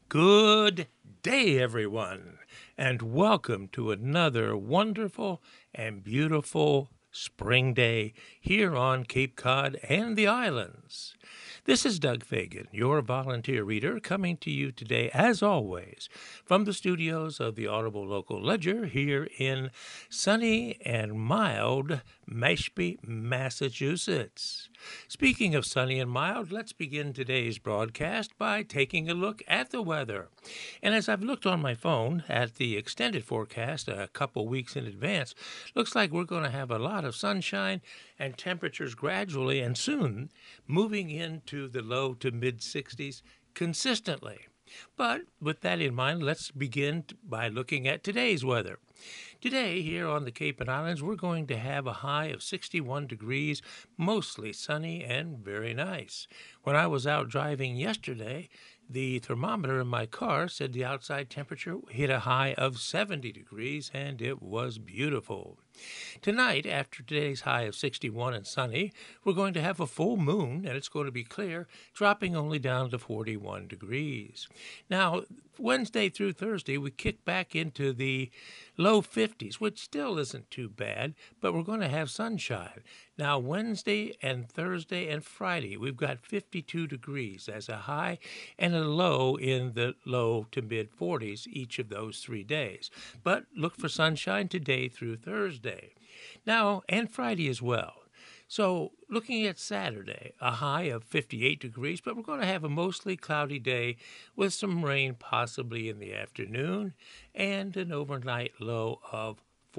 Good day, everyone, and welcome to another wonderful and beautiful spring day here on Cape Cod and the islands. This is Doug Fagan, your volunteer reader, coming to you today, as always, from the studios of the Audible Local Ledger here in sunny and mild Mashpee, Massachusetts. Speaking of sunny and mild, let's begin today's broadcast by taking a look at the weather. And as I've looked on my phone at the extended forecast a couple weeks in advance, looks like we're going to have a lot of sunshine and temperatures gradually and soon moving into the low to mid 60s consistently. But with that in mind, let's begin by looking at today's weather. Today, here on the Cape and Islands, we're going to have a high of 61 degrees, mostly sunny and very nice. When I was out driving yesterday, the thermometer in my car said the outside temperature hit a high of 70 degrees, and it was beautiful. Tonight, after today's high of 61 and sunny, we're going to have a full moon, and it's going to be clear, dropping only down to 41 degrees. Now, Wednesday through Thursday, we kick back into the low 50s, which still isn't too bad, but we're going to have sunshine. Now, Wednesday and Thursday and Friday, we've got 52 degrees as a high and a low in the low to mid 40s each of those 3 days. But look for sunshine today through Thursday. Now, and Friday as well. So, looking at Saturday, a high of 58 degrees, but we're going to have a mostly cloudy day with some rain possibly in the afternoon and an overnight low of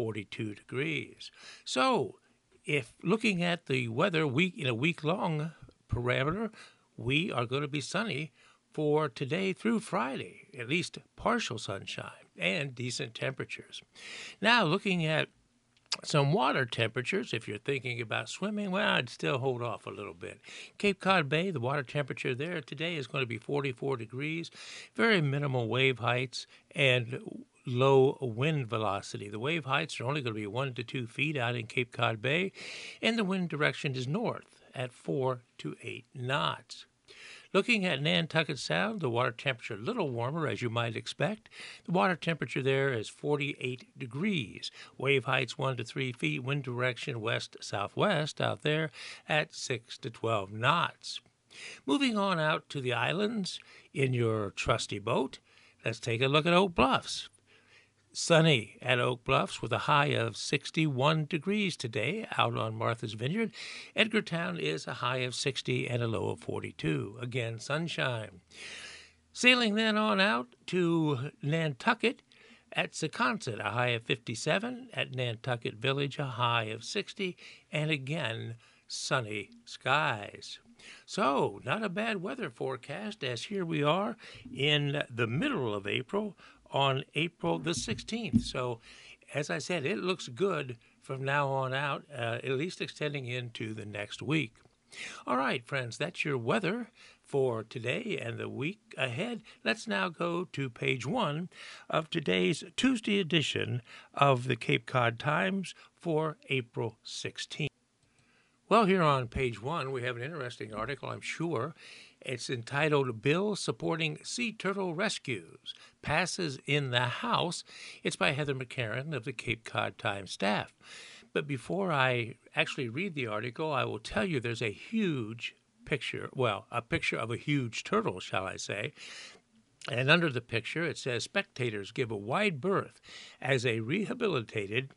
42 degrees. So, if looking at the weather in a week-long parameter, we are going to be sunny for today through Friday, at least partial sunshine and decent temperatures. Now, looking at some water temperatures, if you're thinking about swimming, well, I'd still hold off a little bit. Cape Cod Bay, the water temperature there today is going to be 44 degrees, very minimal wave heights, and low wind velocity. The wave heights are only going to be 1 to 2 feet out in Cape Cod Bay, and the wind direction is north at 4 to 8 knots. Looking at Nantucket Sound, the water temperature a little warmer, as you might expect. The water temperature there is 48 degrees. Wave heights 1 to 3 feet, wind direction west-southwest out there at 6 to 12 knots. Moving on out to the islands in your trusty boat, let's take a look at Oak Bluffs. Sunny at Oak Bluffs with a high of 61 degrees today out on Martha's Vineyard. Edgartown is a high of 60 and a low of 42. Again, sunshine. Sailing then on out to Nantucket at Secaucet, a high of 57. At Nantucket Village, a high of 60. And again, sunny skies. So, not a bad weather forecast as here we are in the middle of April on April the 16th. So, as I said, it looks good from now on out, at least extending into the next week. All right, friends, that's your weather for today and the week ahead. Let's now go to page 1 of today's Tuesday edition of the Cape Cod Times for April 16th. Well, here on page 1, we have an interesting article, I'm sure. It's entitled Bill Supporting Sea Turtle Rescues Passes in the House. It's by Heather McCarran of the Cape Cod Times staff. But before I actually read the article, I will tell you there's a huge picture, well, a picture of a huge turtle, shall I say. And under the picture, it says, spectators give a wide berth as a rehabilitated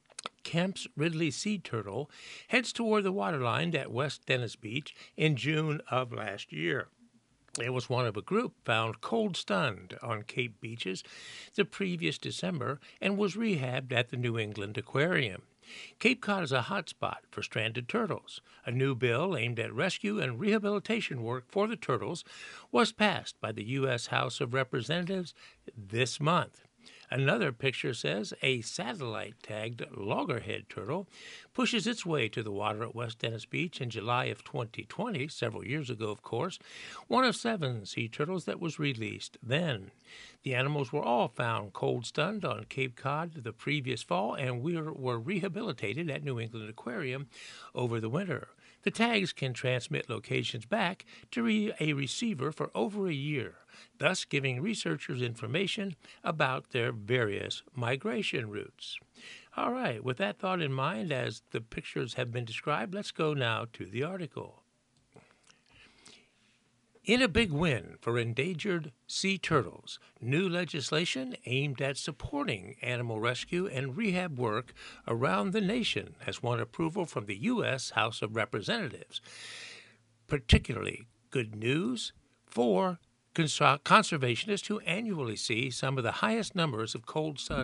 Kemp's Ridley sea turtle heads toward the waterline at West Dennis Beach in June of last year. It was one of a group found cold stunned on Cape beaches the previous December and was rehabbed at the New England Aquarium. Cape Cod is a hotspot for stranded turtles. A new bill aimed at rescue and rehabilitation work for the turtles was passed by the U.S. House of Representatives this month. Another picture says a satellite-tagged loggerhead turtle pushes its way to the water at West Dennis Beach in July of 2020, several years ago, of course, one of 7 sea turtles that was released then. The animals were all found cold-stunned on Cape Cod the previous fall and were rehabilitated at New England Aquarium over the winter. The tags can transmit locations back to a receiver for over a year, thus giving researchers information about their various migration routes. All right, with that thought in mind, as the pictures have been described, let's go now to the article. In a big win for endangered sea turtles, new legislation aimed at supporting animal rescue and rehab work around the nation has won approval from the U.S. House of Representatives. Particularly good news for conservationists who annually see some of the highest numbers of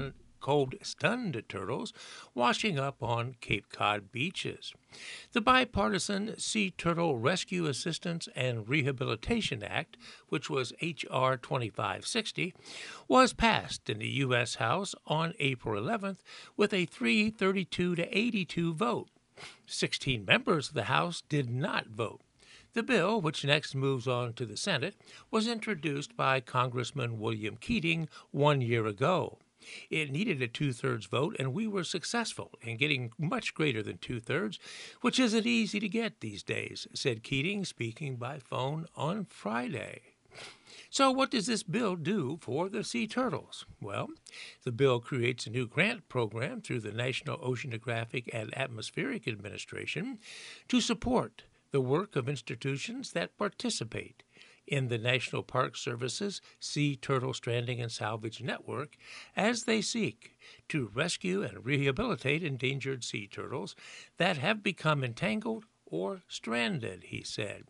cold-stunned turtles washing up on Cape Cod beaches. The bipartisan Sea Turtle Rescue Assistance and Rehabilitation Act, which was H.R. 2560, was passed in the U.S. House on April 11th with a 332 to 82 vote. 16 members of the House did not vote. The bill, which next moves on to the Senate, was introduced by Congressman William Keating 1 year ago. It needed a two-thirds vote, and we were successful in getting much greater than two-thirds, which isn't easy to get these days, said Keating, speaking by phone on Friday. So what does this bill do for the sea turtles? Well, the bill creates a new grant program through the National Oceanographic and Atmospheric Administration to support the work of institutions that participate in the National Park Service's Sea Turtle Stranding and Salvage Network as they seek to rescue and rehabilitate endangered sea turtles that have become entangled or stranded, he said.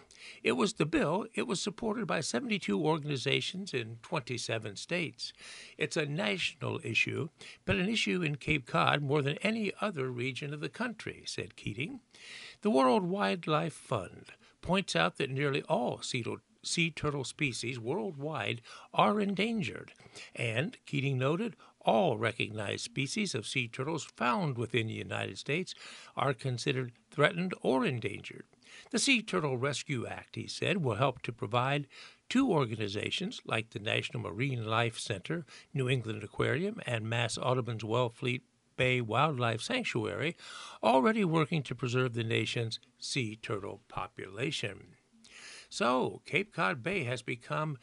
It was supported by 72 organizations in 27 states. It's a national issue, but an issue in Cape Cod more than any other region of the country, said Keating. The World Wildlife Fund points out that nearly all sea turtle species worldwide are endangered, and, Keating noted, all recognized species of sea turtles found within the United States are considered threatened or endangered. The Sea Turtle Rescue Act, he said, will help to provide two organizations like the National Marine Life Center, New England Aquarium, and Mass Audubon's Wellfleet Bay Wildlife Sanctuary, already working to preserve the nation's sea turtle population. So, Cape Cod Bay has become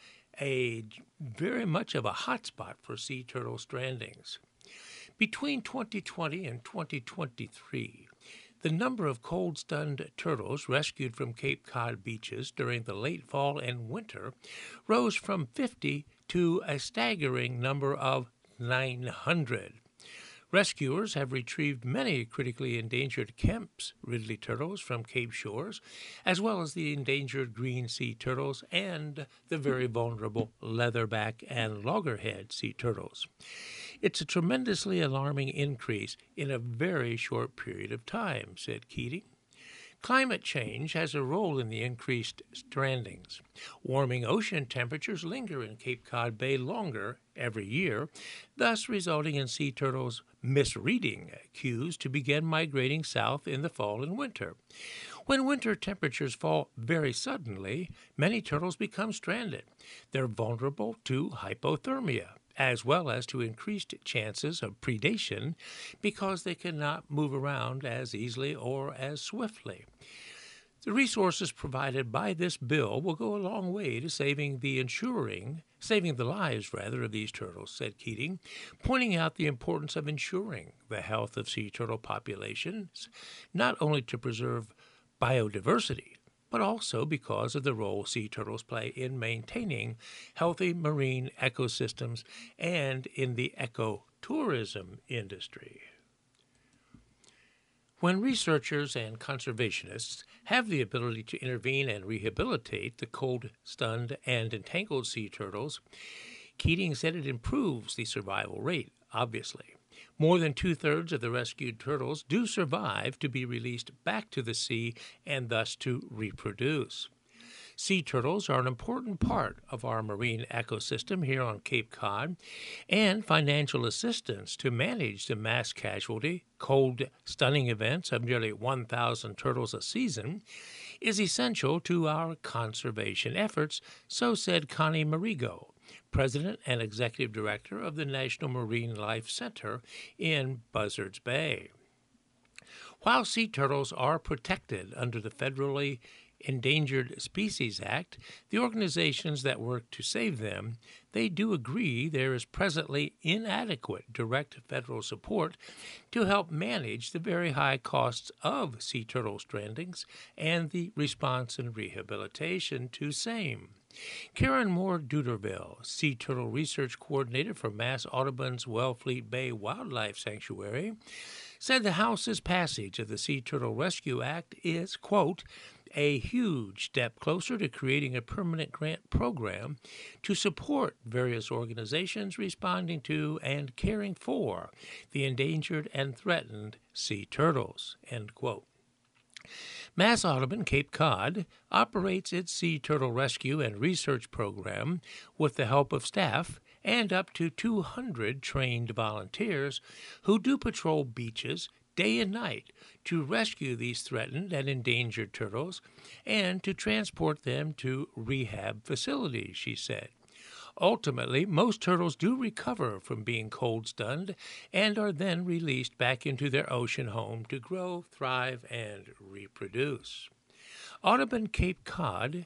very much of a hotspot for sea turtle strandings. Between 2020 and 2023, the number of cold-stunned turtles rescued from Cape Cod beaches during the late fall and winter rose from 50 to a staggering number of 900. Rescuers have retrieved many critically endangered Kemp's Ridley turtles from Cape shores, as well as the endangered green sea turtles and the very vulnerable leatherback and loggerhead sea turtles. It's a tremendously alarming increase in a very short period of time, said Keating. Climate change has a role in the increased strandings. Warming ocean temperatures linger in Cape Cod Bay longer every year, thus resulting in sea turtles misreading cues to begin migrating south in the fall and winter. When winter temperatures fall very suddenly, many turtles become stranded. They're vulnerable to hypothermia, as well as to increased chances of predation because they cannot move around as easily or as swiftly. The resources provided by this bill will go a long way to saving the lives of these turtles, said Keating, pointing out the importance of ensuring the health of sea turtle populations, not only to preserve biodiversity, but also because of the role sea turtles play in maintaining healthy marine ecosystems and in the ecotourism industry. When researchers and conservationists have the ability to intervene and rehabilitate the cold, stunned, and entangled sea turtles, Keating said it improves the survival rate, obviously. More than two-thirds of the rescued turtles do survive to be released back to the sea and thus to reproduce. Sea turtles are an important part of our marine ecosystem here on Cape Cod, and financial assistance to manage the mass casualty, cold, stunning events of nearly 1,000 turtles a season is essential to our conservation efforts, so said Connie Marigo, President and Executive Director of the National Marine Life Center in Buzzards Bay. While sea turtles are protected under the federally Endangered Species Act, the organizations that work to save them, they do agree there is presently inadequate direct federal support to help manage the very high costs of sea turtle strandings and the response and rehabilitation to same. Karen Moore Duderville, Sea Turtle Research Coordinator for Mass Audubon's Wellfleet Bay Wildlife Sanctuary, said the House's passage of the Sea Turtle Rescue Act is, quote, a huge step closer to creating a permanent grant program to support various organizations responding to and caring for the endangered and threatened sea turtles, end quote. Mass Audubon Cape Cod operates its sea turtle rescue and research program with the help of staff and up to 200 trained volunteers who do patrol beaches day and night to rescue these threatened and endangered turtles and to transport them to rehab facilities, she said. Ultimately, most turtles do recover from being cold stunned and are then released back into their ocean home to grow, thrive, and reproduce. Audubon Cape Cod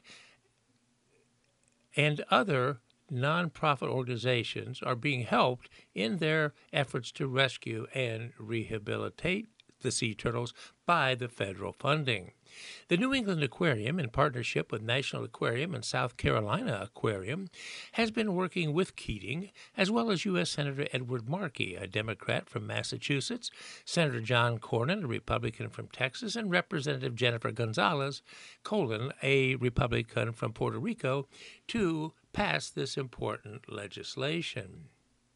and other nonprofit organizations are being helped in their efforts to rescue and rehabilitate the sea turtles by the federal funding. The New England Aquarium, in partnership with National Aquarium and South Carolina Aquarium, has been working with Keating, as well as U.S. Senator Edward Markey, a Democrat from Massachusetts, Senator John Cornyn, a Republican from Texas, and Representative Jennifer Gonzalez, a Republican from Puerto Rico, to pass this important legislation.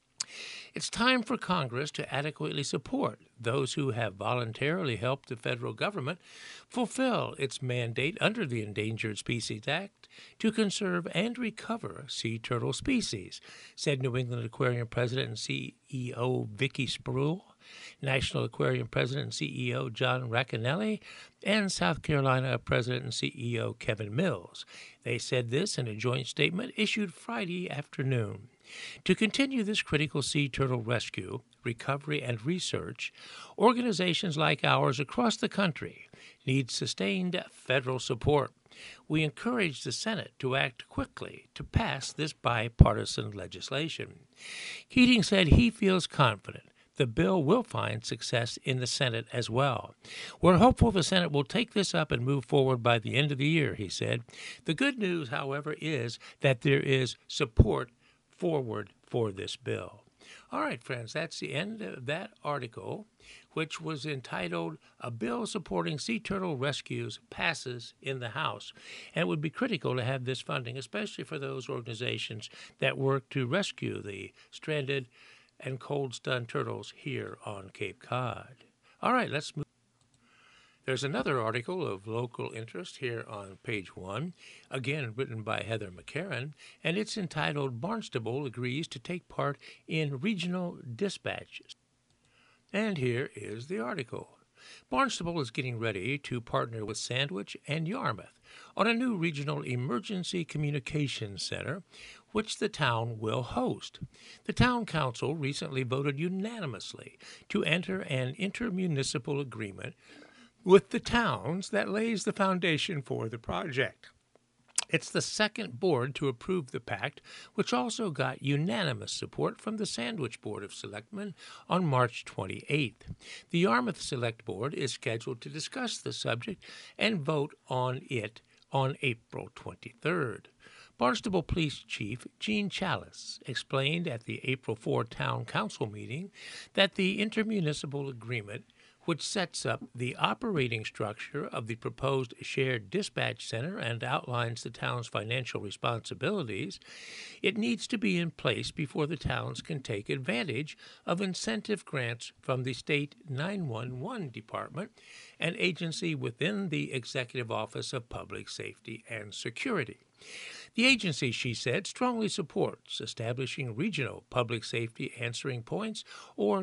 It's time for Congress to adequately support those who have voluntarily helped the federal government fulfill its mandate under the Endangered Species Act to conserve and recover sea turtle species, said New England Aquarium President and CEO Vicki Spruill, National Aquarium President and CEO John Racanelli, and South Carolina President and CEO Kevin Mills. They said this in a joint statement issued Friday afternoon. To continue this critical sea turtle rescue, recovery, and research, organizations like ours across the country need sustained federal support. We encourage the Senate to act quickly to pass this bipartisan legislation. Keating said he feels confident the bill will find success in the Senate as well. We're hopeful the Senate will take this up and move forward by the end of the year, he said. The good news, however, is that there is support forward for this bill. All right, friends, that's the end of that article, which was entitled A Bill Supporting Sea Turtle Rescues Passes in the House. And it would be critical to have this funding, especially for those organizations that work to rescue the stranded and cold-stunned turtles here on Cape Cod. All right, let's move. There's another article of local interest here on page 1, again written by Heather McCarran, and it's entitled Barnstable Agrees to Take Part in Regional Dispatches. And here is the article. Barnstable is getting ready to partner with Sandwich and Yarmouth on a new regional emergency communications center, which the town will host. The town council recently voted unanimously to enter an intermunicipal agreement with the towns that lays the foundation for the project. It's the second board to approve the pact, which also got unanimous support from the Sandwich Board of Selectmen on March 28th. The Yarmouth Select Board is scheduled to discuss the subject and vote on it on April 23rd. Barnstable Police Chief Gene Chalice explained at the April 4 Town Council meeting that the intermunicipal agreement, which sets up the operating structure of the proposed shared dispatch center and outlines the town's financial responsibilities, it needs to be in place before the towns can take advantage of incentive grants from the state 911 department, an agency within the Executive Office of Public Safety and Security. The agency, she said, strongly supports establishing regional public safety answering points, or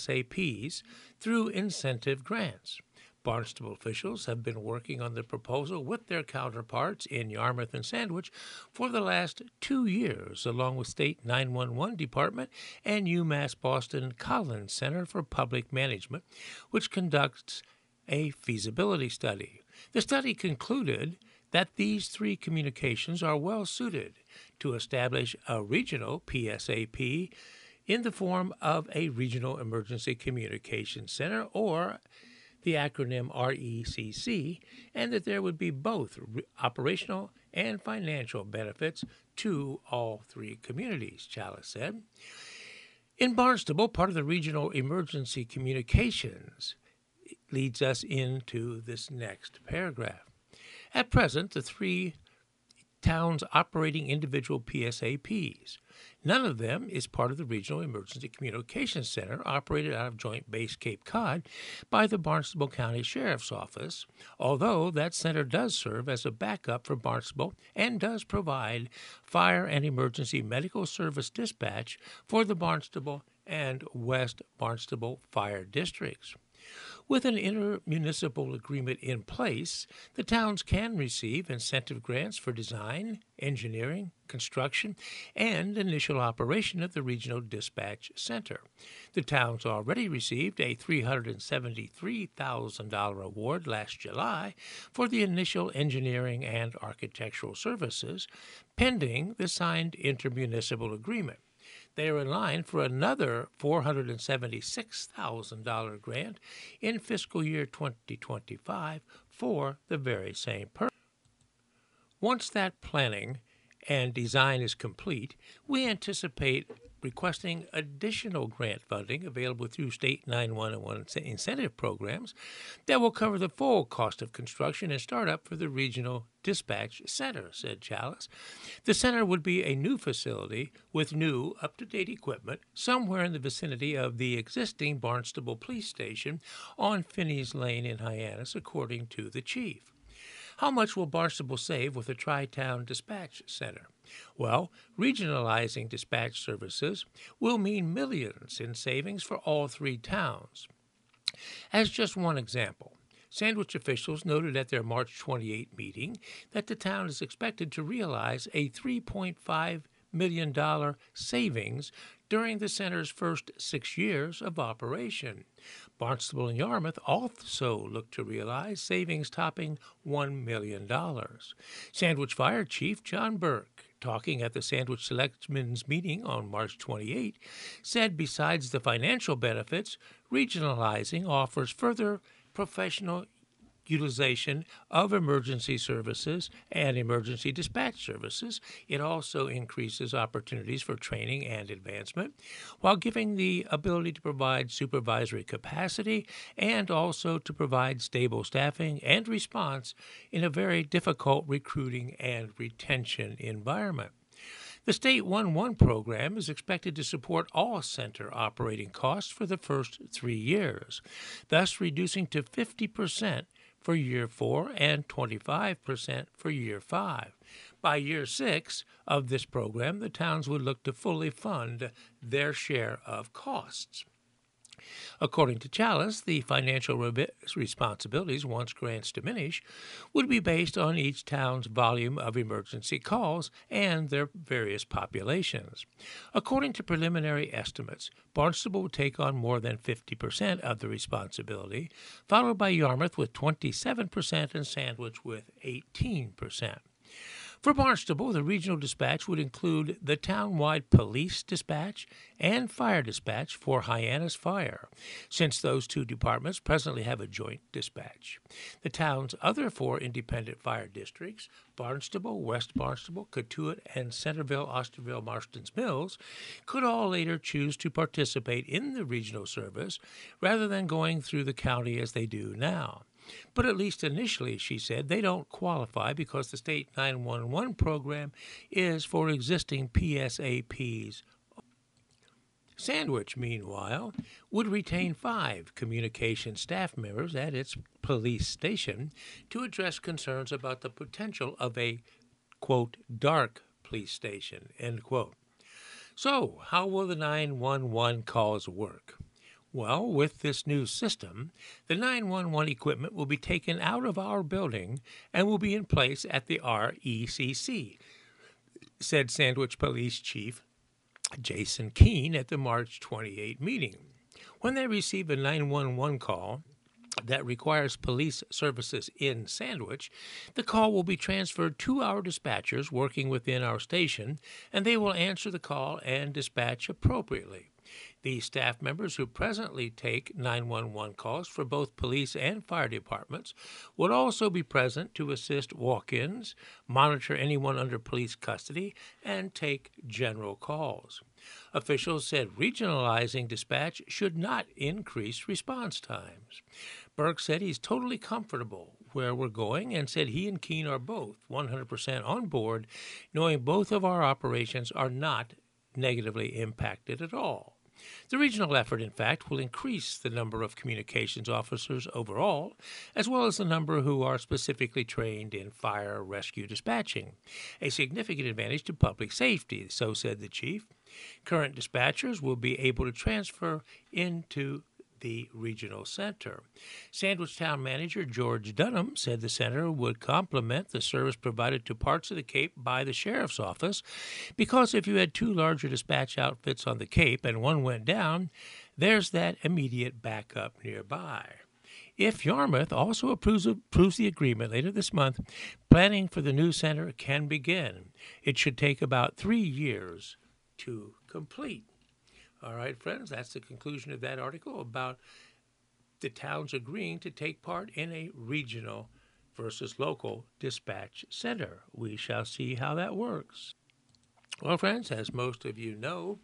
PSAPs, through incentive grants. Barnstable officials have been working on the proposal with their counterparts in Yarmouth and Sandwich for the last 2 years, along with State 911 Department and UMass Boston Collins Center for Public Management, which conducts a feasibility study. The study concluded that these three communications are well suited to establish a regional PSAP in the form of a Regional Emergency Communications Center, or the acronym RECC, and that there would be both operational and financial benefits to all three communities, Chalice said. In Barnstable, part of the Regional Emergency Communications leads us into this next paragraph. At present, the three towns operating individual PSAPs. None of them is part of the Regional Emergency Communications Center operated out of Joint Base Cape Cod by the Barnstable County Sheriff's Office, although that center does serve as a backup for Barnstable and does provide fire and emergency medical service dispatch for the Barnstable and West Barnstable fire districts. With an intermunicipal agreement in place, the towns can receive incentive grants for design, engineering, construction, and initial operation of the Regional Dispatch Center. The towns already received a $373,000 award last July for the initial engineering and architectural services, pending the signed intermunicipal agreement. They are in line for another $476,000 grant in fiscal year 2025 for the very same purpose. Once that planning and design is complete, we anticipate requesting additional grant funding available through state 911 incentive programs that will cover the full cost of construction and startup for the Regional Dispatch Center, said Chalice. The center would be a new facility with new, up-to-date equipment somewhere in the vicinity of the existing Barnstable Police Station on Finney's Lane in Hyannis, according to the chief. How much will Barnstable save with a Tri-Town Dispatch Center? Well, regionalizing dispatch services will mean millions in savings for all three towns. As just one example, Sandwich officials noted at their March 28 meeting that the town is expected to realize a $3.5 million savings during the center's first 6 years of operation. Barnstable and Yarmouth also look to realize savings topping $1 million. Sandwich Fire Chief John Burke, talking at the Sandwich Selectmen's meeting on March 28, said besides the financial benefits, regionalizing offers further professional utilization of emergency services and emergency dispatch services. It also increases opportunities for training and advancement while giving the ability to provide supervisory capacity and also to provide stable staffing and response in a very difficult recruiting and retention environment. The State 1-1 program is expected to support all center operating costs for the first 3 years, thus reducing to 50% for year 4 and 25% for year 5. By year 6 of this program, the towns would look to fully fund their share of costs. According to Chalice, the financial responsibilities, once grants diminish, would be based on each town's volume of emergency calls and their various populations. According to preliminary estimates, Barnstable would take on more than 50% of the responsibility, followed by Yarmouth with 27% and Sandwich with 18%. For Barnstable, the regional dispatch would include the town-wide police dispatch and fire dispatch for Hyannis Fire, since those two departments presently have a joint dispatch. The town's other 4 independent fire districts, Barnstable, West Barnstable, Cotuit, and Centerville, Osterville, Marston's Mills, could all later choose to participate in the regional service rather than going through the county as they do now. But at least initially, she said, they don't qualify because the State 911 program is for existing PSAPs. Sandwich, meanwhile, would retain 5 communication staff members at its police station to address concerns about the potential of a, quote, dark police station, end quote. So, how will the 911 calls work? Well, with this new system, the 911 equipment will be taken out of our building and will be in place at the RECC, said Sandwich Police Chief Jason Keene at the March 28 meeting. When they receive a 911 call, that requires police services in Sandwich, the call will be transferred to our dispatchers working within our station, and they will answer the call and dispatch appropriately. The staff members who presently take 911 calls for both police and fire departments would also be present to assist walk-ins, monitor anyone under police custody, and take general calls. Officials said regionalizing dispatch should not increase response times. Burke said he's totally comfortable where we're going and said he and Keene are both 100% on board, knowing both of our operations are not negatively impacted at all. The regional effort, in fact, will increase the number of communications officers overall, as well as the number who are specifically trained in fire rescue dispatching, a significant advantage to public safety, so said the chief. Current dispatchers will be able to transfer into the regional center. Sandwich Town Manager George Dunham said the center would complement the service provided to parts of the Cape by the Sheriff's Office, because if you had two larger dispatch outfits on the Cape and one went down, there's that immediate backup nearby. If Yarmouth also approves the agreement later this month, planning for the new center can begin. It should take about 3 years to complete. All right, friends, that's the conclusion of that article about the towns agreeing to take part in a regional versus local dispatch center. We shall see how that works. Well, friends, as most of you know,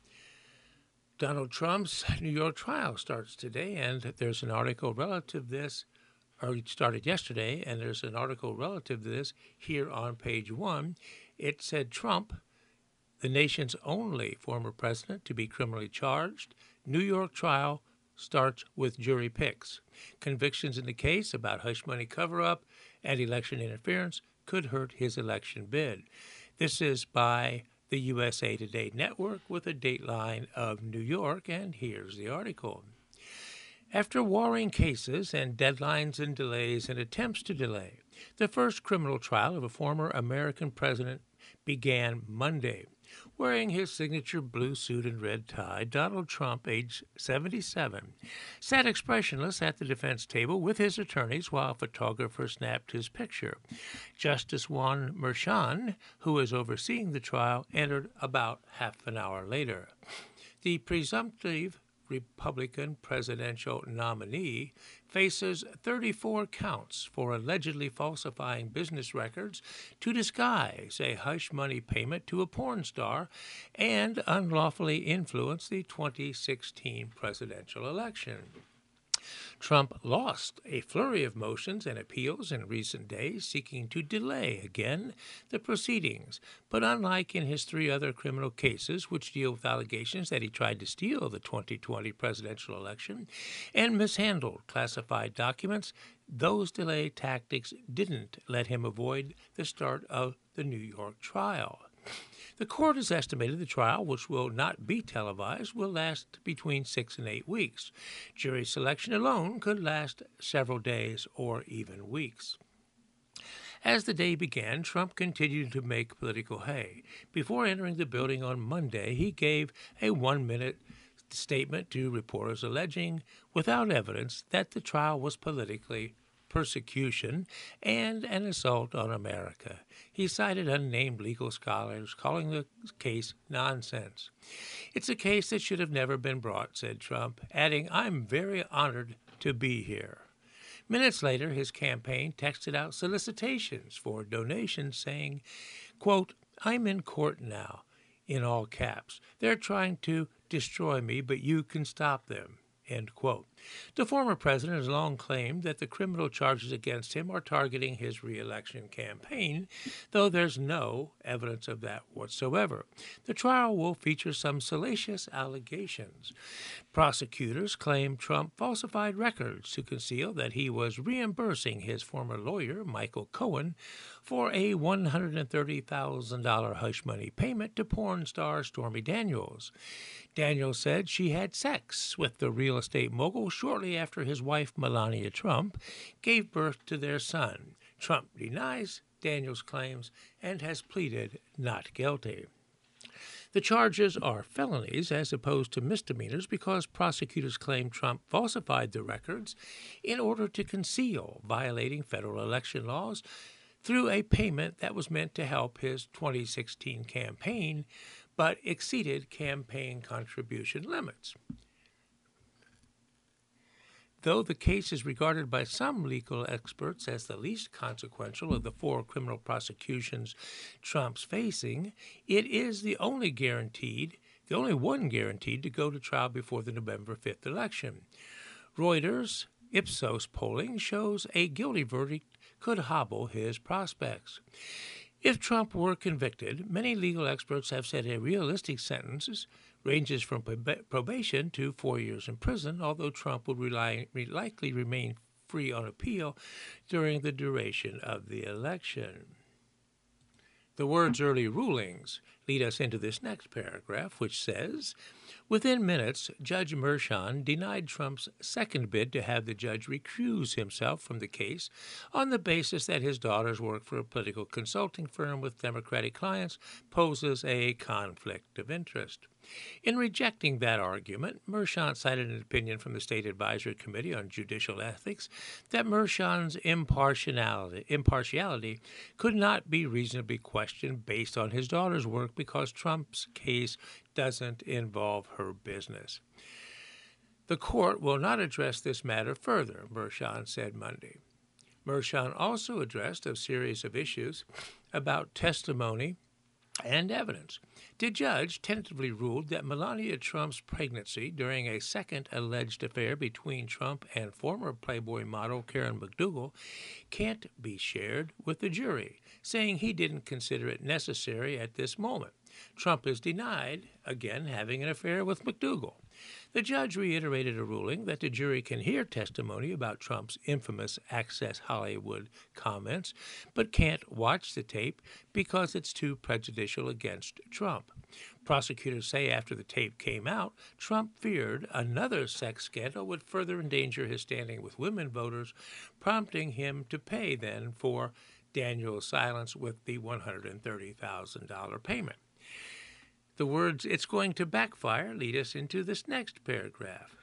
Donald Trump's New York trial starts today, and there's an article relative to this, or it started yesterday, and there's an article relative to this here on page 1. It said Trump, the nation's only former president to be criminally charged, New York trial starts with jury picks. Convictions in the case about hush money cover-up and election interference could hurt his election bid. This is by the USA Today Network with a dateline of New York, and here's the article. After warring cases and deadlines and delays and attempts to delay, the first criminal trial of a former American president began Monday. Wearing his signature blue suit and red tie, Donald Trump, age 77, sat expressionless at the defense table with his attorneys while a photographer snapped his picture. Justice Juan Merchan, who is overseeing the trial, entered about half an hour later. The presumptive Republican presidential nominee faces 34 counts for allegedly falsifying business records to disguise a hush money payment to a porn star and unlawfully influence the 2016 presidential election. Trump lost a flurry of motions and appeals in recent days seeking to delay again the proceedings. But unlike in his 3 other criminal cases, which deal with allegations that he tried to steal the 2020 presidential election and mishandled classified documents, those delay tactics didn't let him avoid the start of the New York trial. The court has estimated the trial, which will not be televised, will last between 6 and 8 weeks. Jury selection alone could last several days or even weeks. As the day began, Trump continued to make political hay. Before entering the building on Monday, he gave a 1-minute statement to reporters alleging, without evidence, that the trial was politically persecution and an assault on America. He cited unnamed legal scholars, calling the case nonsense. It's a case that should have never been brought, said Trump, adding, I'm very honored to be here. Minutes later, his campaign texted out solicitations for donations saying, quote, I'm in court now, in all caps. They're trying to destroy me, but you can stop them. End quote. The former president has long claimed that the criminal charges against him are targeting his re-election campaign, though there's no evidence of that whatsoever. The trial will feature some salacious allegations. Prosecutors claim Trump falsified records to conceal that he was reimbursing his former lawyer, Michael Cohen, for a $130,000 hush money payment to porn star Stormy Daniels. Daniels said she had sex with the real estate mogul shortly after his wife, Melania Trump, gave birth to their son. Trump denies Daniels' claims and has pleaded not guilty. The charges are felonies as opposed to misdemeanors because prosecutors claim Trump falsified the records in order to conceal violating federal election laws through a payment that was meant to help his 2016 campaign but exceeded campaign contribution limits. Though the case is regarded by some legal experts as the least consequential of the 4 criminal prosecutions Trump's facing, it is the only one guaranteed to go to trial before the November 5th election. Reuters' Ipsos polling shows a guilty verdict could hobble his prospects. If Trump were convicted, many legal experts have said a realistic sentence ranges from probation to 4 years in prison, although Trump would likely remain free on appeal during the duration of the election. The words early rulings lead us into this next paragraph, which says, within minutes, Judge Merchan denied Trump's second bid to have the judge recuse himself from the case on the basis that his daughters work for a political consulting firm with Democratic clients poses a conflict of interest. In rejecting that argument, Merchan cited an opinion from the State Advisory Committee on Judicial Ethics that Merchan's impartiality could not be reasonably questioned based on his daughter's work because Trump's case doesn't involve her business. The court will not address this matter further, Merchan said Monday. Merchan also addressed a series of issues about testimony and evidence. The judge tentatively ruled that Melania Trump's pregnancy during a second alleged affair between Trump and former Playboy model Karen McDougal can't be shared with the jury, saying he didn't consider it necessary at this moment. Trump is denied, again, having an affair with McDougal. The judge reiterated a ruling that the jury can hear testimony about Trump's infamous Access Hollywood comments, but can't watch the tape because it's too prejudicial against Trump. Prosecutors say after the tape came out, Trump feared another sex scandal would further endanger his standing with women voters, prompting him to pay then for Daniel's silence with the $130,000 payment. The words, "it's going to backfire," lead us into this next paragraph.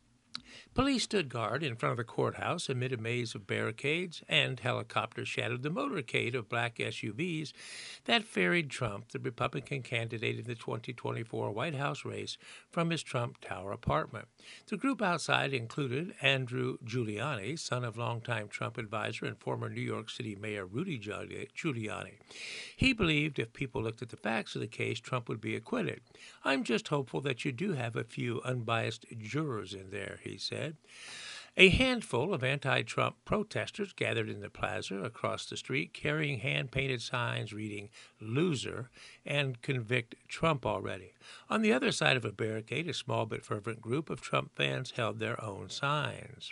Police stood guard in front of the courthouse amid a maze of barricades, and helicopters shadowed the motorcade of black SUVs that ferried Trump, the Republican candidate in the 2024 White House race, from his Trump Tower apartment. The group outside included Andrew Giuliani, son of longtime Trump advisor and former New York City Mayor Rudy Giuliani. He believed if people looked at the facts of the case, Trump would be acquitted. "I'm just hopeful that you do have a few unbiased jurors in there," he said. A handful of anti-Trump protesters gathered in the plaza across the street carrying hand-painted signs reading "Loser" and "Convict Trump already." On the other side of a barricade, a small but fervent group of Trump fans held their own signs.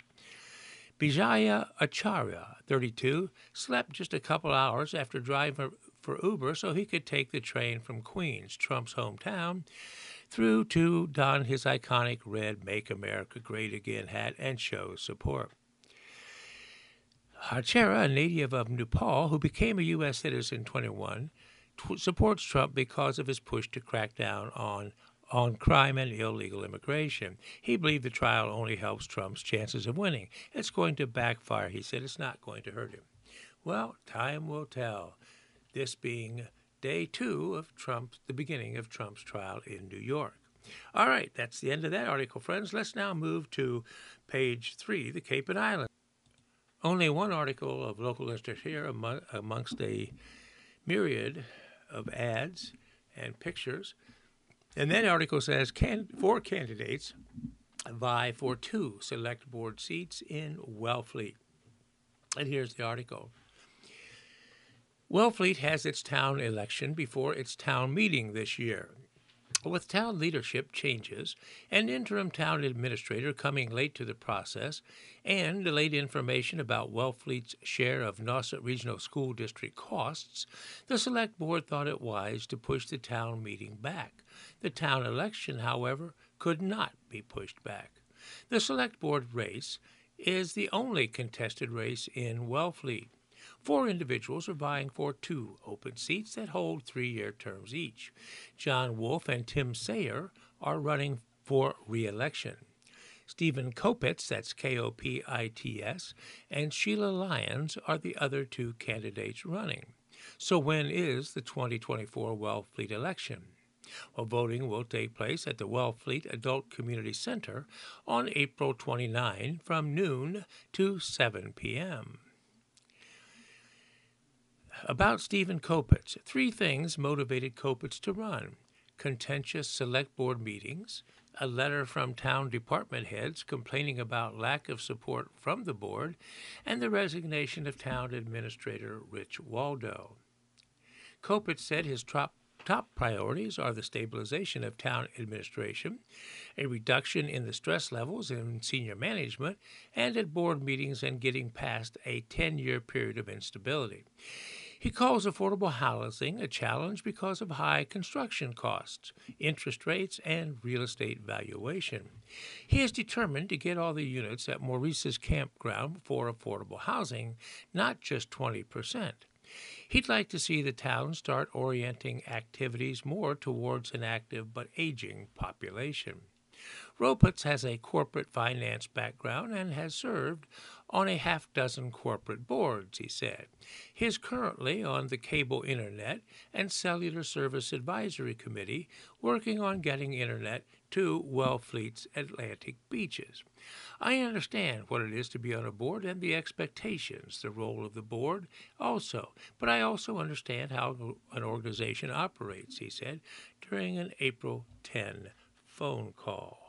Bijaya Acharya, 32, slept just a couple hours after driving for Uber so he could take the train from Queens, Trump's hometown, through to don his iconic red Make America Great Again hat and show support. Acharya, a native of Nepal who became a U.S. citizen in 2021, supports Trump because of his push to crack down on crime and illegal immigration. He believed the trial only helps Trump's chances of winning. It's going to backfire, he said. It's not going to hurt him. Well, time will tell. This being Day 2 of the beginning of Trump's trial in New York. All right, that's the end of that article, friends. Let's now move to page 3, the Cape and Islands. Only one article of local interest here amongst a myriad of ads and pictures. And that article says 4 candidates vie for 2 select board seats in Wellfleet. And here's the article. Wellfleet has its town election before its town meeting this year. With town leadership changes, an interim town administrator coming late to the process, and delayed information about Wellfleet's share of Nauset Regional School District costs, the Select Board thought it wise to push the town meeting back. The town election, however, could not be pushed back. The Select Board race is the only contested race in Wellfleet. 4 individuals are vying for 2 open seats that hold 3-year terms each. John Wolf and Tim Sayer are running for re-election. Stephen Kopitz, that's Kopits, and Sheila Lyons are the other 2 candidates running. So when is the 2024 Wellfleet election? Well, voting will take place at the Wellfleet Adult Community Center on April 29 from noon to 7 p.m. About Stephen Kopitz, 3 things motivated Kopitz to run: contentious select board meetings, a letter from town department heads complaining about lack of support from the board, and the resignation of town administrator Rich Waldo. Kopitz said his top priorities are the stabilization of town administration, a reduction in the stress levels in senior management, and at board meetings and getting past a 10-year period of instability. He calls affordable housing a challenge because of high construction costs, interest rates, and real estate valuation. He is determined to get all the units at Maurice's campground for affordable housing, not just 20%. He'd like to see the town start orienting activities more towards an active but aging population. Ropitz has a corporate finance background and has served on a half-dozen corporate boards, he said. He is currently on the Cable Internet and Cellular Service Advisory Committee, working on getting Internet to Wellfleet's Atlantic beaches. I understand what it is to be on a board and the expectations, the role of the board also, but I also understand how an organization operates, he said, during an April 10 phone call.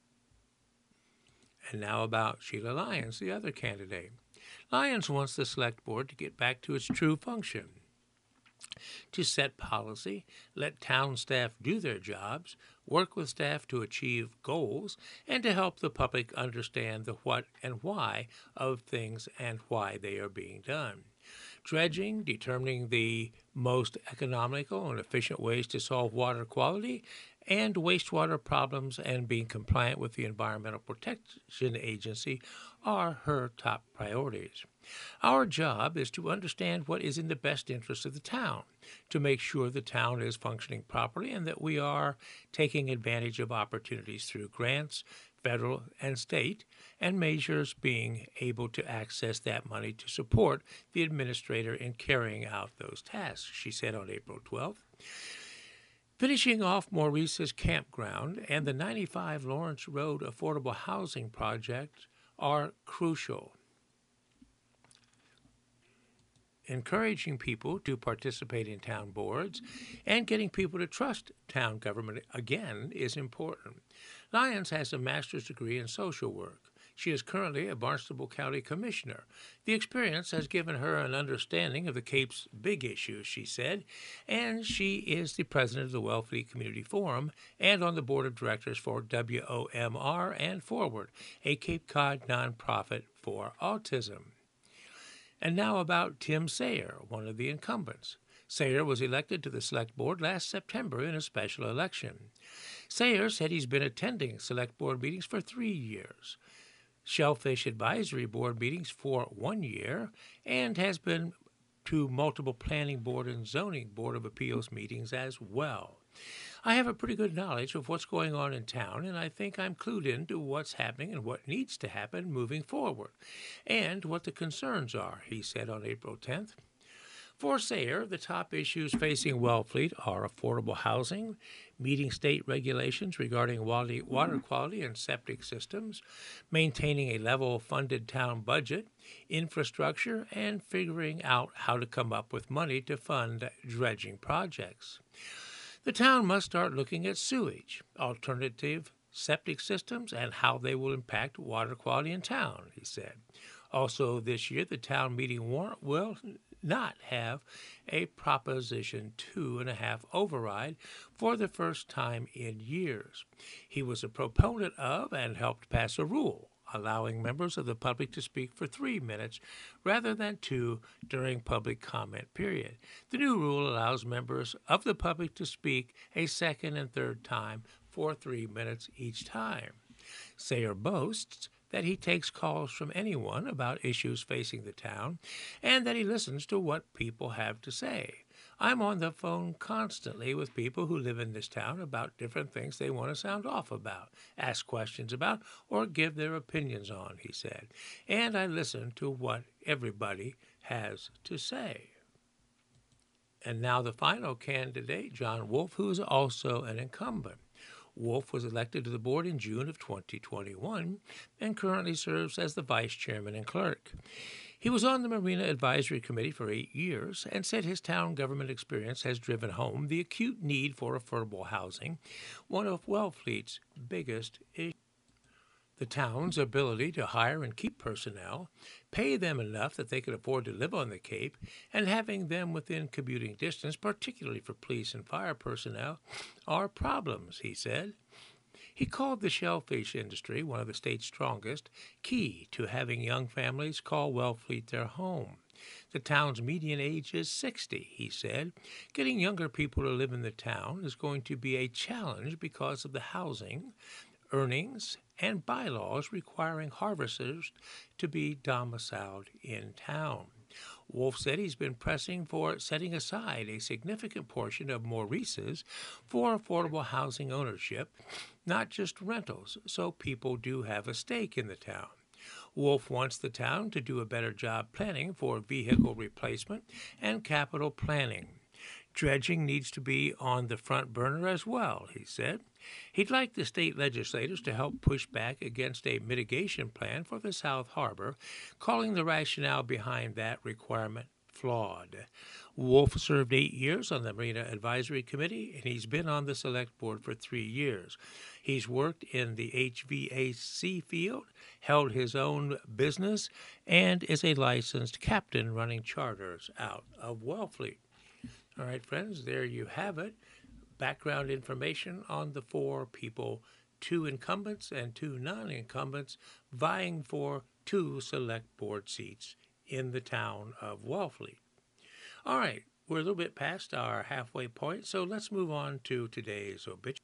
And now about Sheila Lyons, the other candidate. Lyons wants the select board to get back to its true function: to set policy, let town staff do their jobs, work with staff to achieve goals, and to help the public understand the what and why of things and why they are being done. Dredging, determining the most economical and efficient ways to solve water quality and wastewater problems, and being compliant with the Environmental Protection Agency are her top priorities. Our job is to understand what is in the best interest of the town, to make sure the town is functioning properly and that we are taking advantage of opportunities through grants, federal and state, and measures being able to access that money to support the administrator in carrying out those tasks, she said on April 12th. Finishing off Maurice's campground and the 95 Lawrence Road affordable housing project are crucial. Encouraging people to participate in town boards and getting people to trust town government again is important. Lyons has a master's degree in social work. She is currently a Barnstable County Commissioner. The experience has given her an understanding of the Cape's big issues, she said, and she is the president of the Wellfleet Community Forum and on the board of directors for WOMR and Forward, a Cape Cod nonprofit for autism. And now about Tim Sayer, one of the incumbents. Sayer was elected to the Select Board last September in a special election. Sayer said he's been attending Select Board meetings for 3 years, Shellfish Advisory Board meetings for 1 year, and has been to multiple Planning Board and Zoning Board of Appeals meetings as well. I have a pretty good knowledge of what's going on in town, and I think I'm clued into what's happening and what needs to happen moving forward, and what the concerns are, he said on April 10th. For Sayer, the top issues facing Wellfleet are affordable housing, meeting state regulations regarding water quality and septic systems, maintaining a level-funded town budget, infrastructure, and figuring out how to come up with money to fund dredging projects. The town must start looking at sewage, alternative septic systems, and how they will impact water quality in town, he said. Also this year, the town meeting warrant will not have a Proposition 2.5 override for the first time in years. He was a proponent of and helped pass a rule allowing members of the public to speak for 3 minutes rather than 2 during public comment period. The new rule allows members of the public to speak a second and third time for 3 minutes each time. Sayer boasts that he takes calls from anyone about issues facing the town, and that he listens to what people have to say. I'm on the phone constantly with people who live in this town about different things they want to sound off about, ask questions about, or give their opinions on, he said. And I listen to what everybody has to say. And now the final candidate, John Wolf, who is also an incumbent. Wolf was elected to the board in June of 2021 and currently serves as the vice chairman and clerk. He was on the Marina Advisory Committee for 8 years and said his town government experience has driven home the acute need for affordable housing, one of Wellfleet's biggest issues. The town's ability to hire and keep personnel, pay them enough that they could afford to live on the Cape, and having them within commuting distance, particularly for police and fire personnel, are problems, he said. He called the shellfish industry, one of the state's strongest, key to having young families call Wellfleet their home. The town's median age is 60, he said. Getting younger people to live in the town is going to be a challenge because of the housing, earnings, and bylaws requiring harvesters to be domiciled in town. Wolf said he's been pressing for setting aside a significant portion of Maurice's for affordable housing ownership, not just rentals, so people do have a stake in the town. Wolf wants the town to do a better job planning for vehicle replacement and capital planning. Dredging needs to be on the front burner as well, he said. He'd like the state legislators to help push back against a mitigation plan for the South Harbor, calling the rationale behind that requirement flawed. Wolf served 8 years on the Marina Advisory Committee, and he's been on the Select Board for 3 years. He's worked in the HVAC field, held his own business, and is a licensed captain running charters out of Wellfleet. All right, friends, there you have it. Background information on the 4 people, 2 incumbents and 2 non-incumbents, vying for 2 select board seats in the town of Wellfleet. All right, we're a little bit past our halfway point, so let's move on to today's obituary.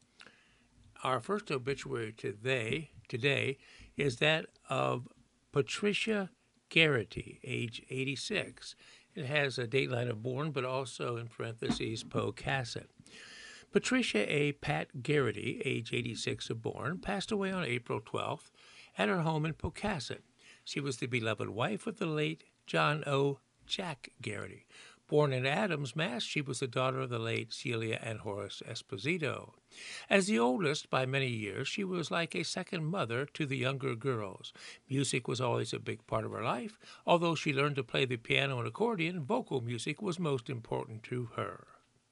Our first obituary today is that of Patricia Garrity, age 86. It has a dateline of born, but also in parentheses, Pocasset. Patricia A. Pat Garrity, age 86 of born, passed away on April 12th at her home in Pocasset. She was the beloved wife of the late John O. Jack Garrity. Born in Adams, Mass., she was the daughter of the late Celia and Horace Esposito. As the oldest by many years, she was like a second mother to the younger girls. Music was always a big part of her life. Although she learned to play the piano and accordion, vocal music was most important to her.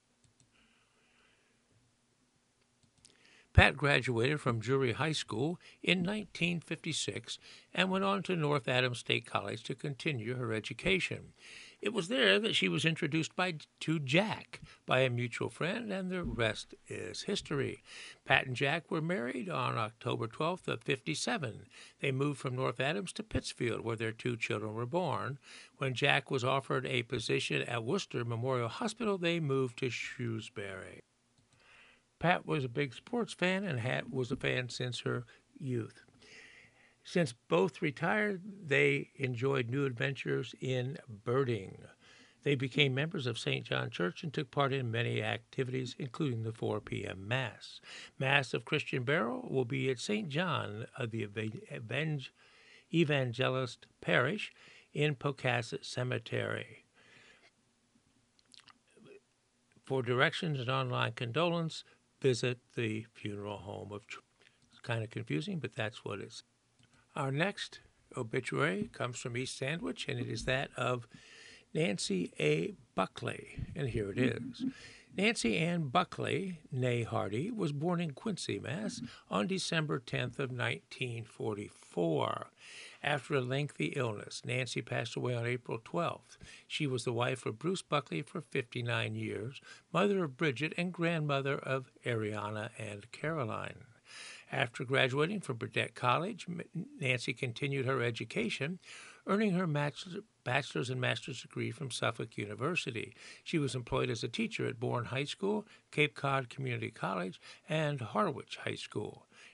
Pat graduated from Drury High School in 1956 and went on to North Adams State College to continue her education. It was there that she was introduced to Jack by a mutual friend, and the rest is history. Pat and Jack were married on October 12th of 57. They moved from North Adams to Pittsfield, where their 2 children were born. When Jack was offered a position at Worcester Memorial Hospital, they moved to Shrewsbury. Pat was a big sports fan and was a fan since her youth. Since both retired, they enjoyed new adventures in birding. They became members of St. John Church and took part in many activities, including the 4 p.m. Mass. Mass of Christian Burial will be at St. John of the Evangelist Parish in Pocasset Cemetery. For directions and online condolence, visit the funeral home of Church. It's kind of confusing, but that's what it is. Our next obituary comes from East Sandwich, and it is that of Nancy A. Buckley, and here it is. Nancy Ann Buckley, née Hardy, was born in Quincy, Mass. On December 10th of 1944. After a lengthy illness, Nancy passed away on April 12th. She was the wife of Bruce Buckley for 59 years, mother of Bridget, and grandmother of Ariana and Caroline. After graduating from Burdett College, Nancy continued her education, earning her bachelor's and master's degree from Suffolk University. She was employed as a teacher at Bourne High School, Cape Cod Community College, and Harwich High School.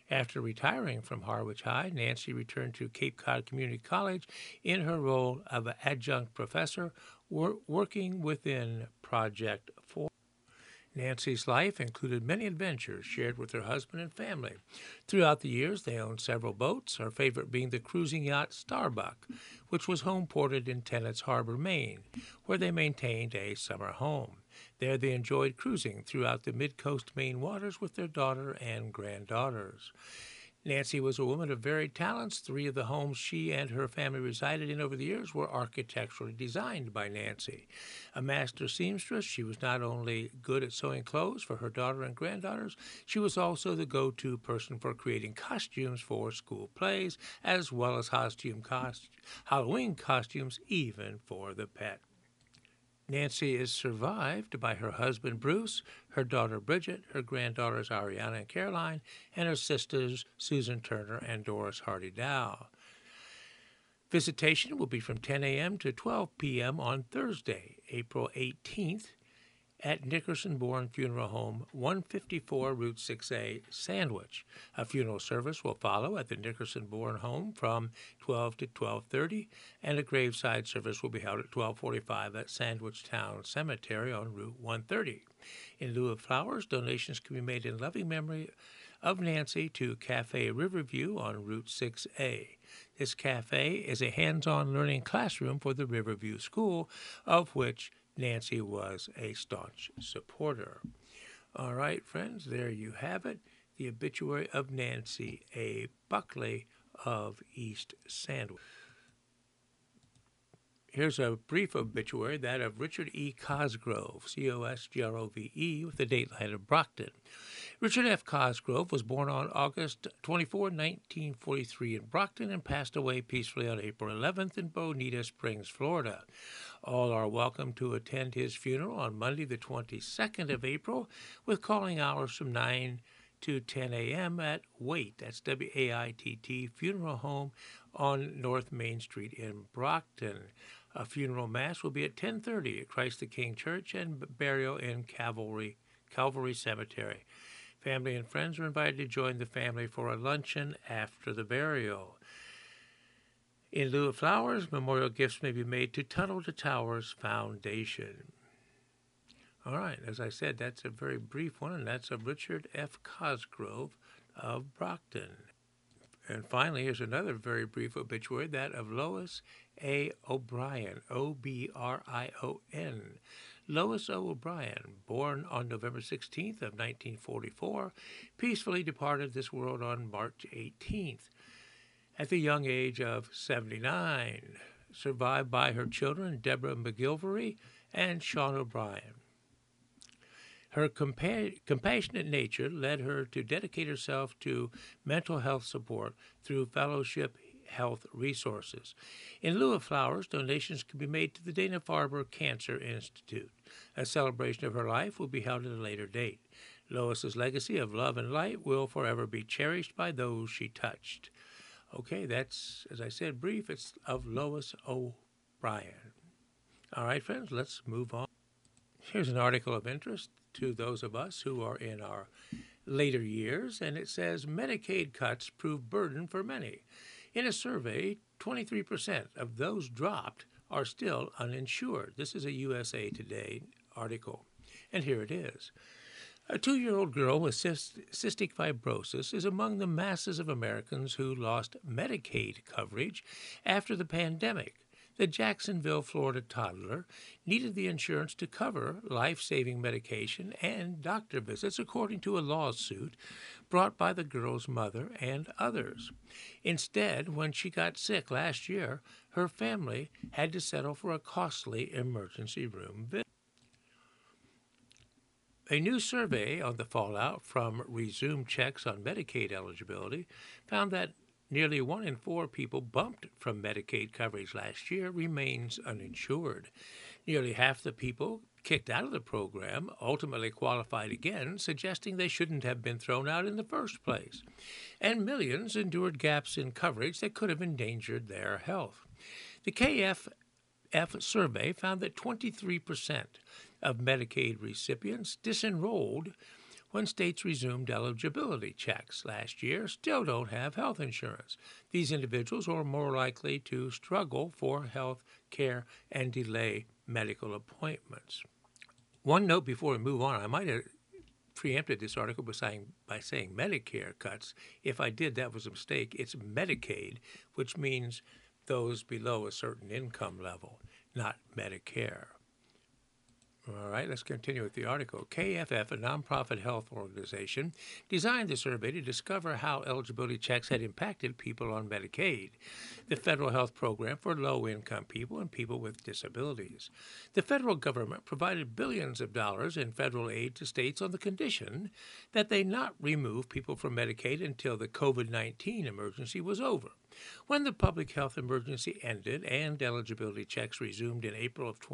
After retiring from Harwich High, Nancy returned to Cape Cod Community College in her role of an adjunct professor working within Project 4. Nancy's life included many adventures shared with her husband and family. Throughout the years, they owned several boats, her favorite being the cruising yacht Starbuck, which was home-ported in Tennant's Harbor, Maine, where they maintained a summer home. There they enjoyed cruising throughout the mid-coast Maine waters with their daughter and granddaughters. Nancy was a woman of varied talents. 3 of the homes she and her family resided in over the years were architecturally designed by Nancy. A master seamstress, she was not only good at sewing clothes for her daughter and granddaughters, she was also the go-to person for creating costumes for school plays, as well as Halloween costumes, even for the pet. Nancy is survived by her husband Bruce, her daughter Bridget, her granddaughters Ariana and Caroline, and her sisters Susan Turner and Doris Hardy Dow. Visitation will be from 10 a.m. to 12 p.m. on Thursday, April 18th, at Nickerson Bourne Funeral Home, 154 Route 6A, Sandwich. A funeral service will follow at the Nickerson Bourne Home from 12 to 12:30, and a graveside service will be held at 12:45 at Sandwich Town Cemetery on Route 130. In lieu of flowers, donations can be made in loving memory of Nancy to Cafe Riverview on Route 6A. This cafe is a hands-on learning classroom for the Riverview School, of which Nancy was a staunch supporter. All right, friends, there you have it, the obituary of Nancy A. Buckley of East Sandwich. Here's a brief obituary, that of Richard E. Cosgrove, C-O-S-G-R-O-V-E, with the dateline of Brockton. Richard F. Cosgrove was born on August 24, 1943 in Brockton and passed away peacefully on April 11th in Bonita Springs, Florida. All are welcome to attend his funeral on Monday, the 22nd of April, with calling hours from 9 to 10 a.m. at WAIT, that's W-A-I-T-T, Funeral Home on North Main Street in Brockton. A funeral mass will be at 10:30 at Christ the King Church and burial in Calvary Cemetery. Family and friends are invited to join the family for a luncheon after the burial. In lieu of flowers, memorial gifts may be made to Tunnel to Towers Foundation. All right, as I said, that's a very brief one, and that's of Richard F. Cosgrove of Brockton. And finally, here's another very brief obituary, that of Lois A. O'Brien, O-B-R-I-O-N. Lois O. O'Brien, born on November 16th of 1944, peacefully departed this world on March 18th at the young age of 79, survived by her children Deborah McGilvery and Sean O'Brien. Her compassionate nature led her to dedicate herself to mental health support through Fellowship Health Resources. In lieu of flowers, donations can be made to the Dana-Farber Cancer Institute. A celebration of her life will be held at a later date. Lois's legacy of love and light will forever be cherished by those she touched. Okay, that's, as I said, brief. It's of Lois O'Brien. All right, friends, let's move on. Here's an article of interest to those of us who are in our later years, and it says Medicaid cuts prove burden for many. In a survey, 23% of those dropped are still uninsured. This is a USA Today article, and here it is. A 2-year-old girl with cystic fibrosis is among the masses of Americans who lost Medicaid coverage after the pandemic. The Jacksonville, Florida toddler needed the insurance to cover life-saving medication and doctor visits, according to a lawsuit brought by the girl's mother and others. Instead, when she got sick last year, her family had to settle for a costly emergency room visit. A new survey on the fallout from resumed checks on Medicaid eligibility found that nearly 1 in 4 people bumped from Medicaid coverage last year remains uninsured. Nearly half the people kicked out of the program ultimately qualified again, suggesting they shouldn't have been thrown out in the first place. And millions endured gaps in coverage that could have endangered their health. The KFF survey found that 23% of Medicaid recipients disenrolled when states resumed eligibility checks last year, still don't have health insurance. These individuals are more likely to struggle for health care and delay medical appointments. One note before we move on, I might have preempted this article by saying Medicare cuts. If I did, that was a mistake. It's Medicaid, which means those below a certain income level, not Medicare. All right, let's continue with the article. KFF, a nonprofit health organization, designed the survey to discover how eligibility checks had impacted people on Medicaid, the federal health program for low-income people and people with disabilities. The federal government provided billions of dollars in federal aid to states on the condition that they not remove people from Medicaid until the COVID-19 emergency was over. When the public health emergency ended and eligibility checks resumed in April of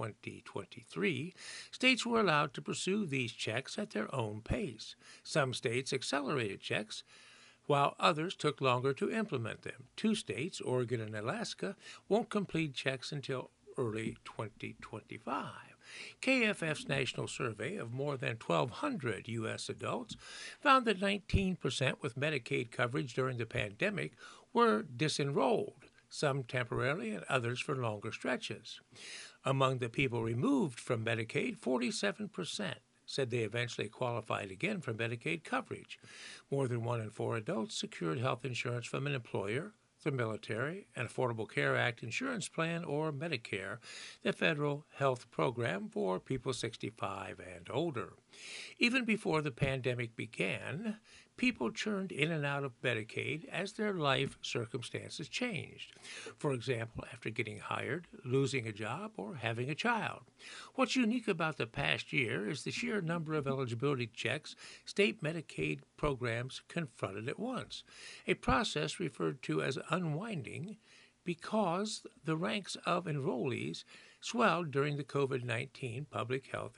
2023, states were allowed to pursue these checks at their own pace. Some states accelerated checks, while others took longer to implement them. 2 states, Oregon and Alaska, won't complete checks until early 2025. KFF's national survey of more than 1,200 U.S. adults found that 19% with Medicaid coverage during the pandemic were disenrolled, some temporarily and others for longer stretches. Among the people removed from Medicaid, 47% said they eventually qualified again for Medicaid coverage. More than 1 in 4 adults secured health insurance from an employer, the military, an Affordable Care Act insurance plan, or Medicare, the federal health program for people 65 and older. Even before the pandemic began, people churned in and out of Medicaid as their life circumstances changed. For example, after getting hired, losing a job, or having a child. What's unique about the past year is the sheer number of eligibility checks state Medicaid programs confronted at once, a process referred to as unwinding because the ranks of enrollees swelled during the COVID-19 public health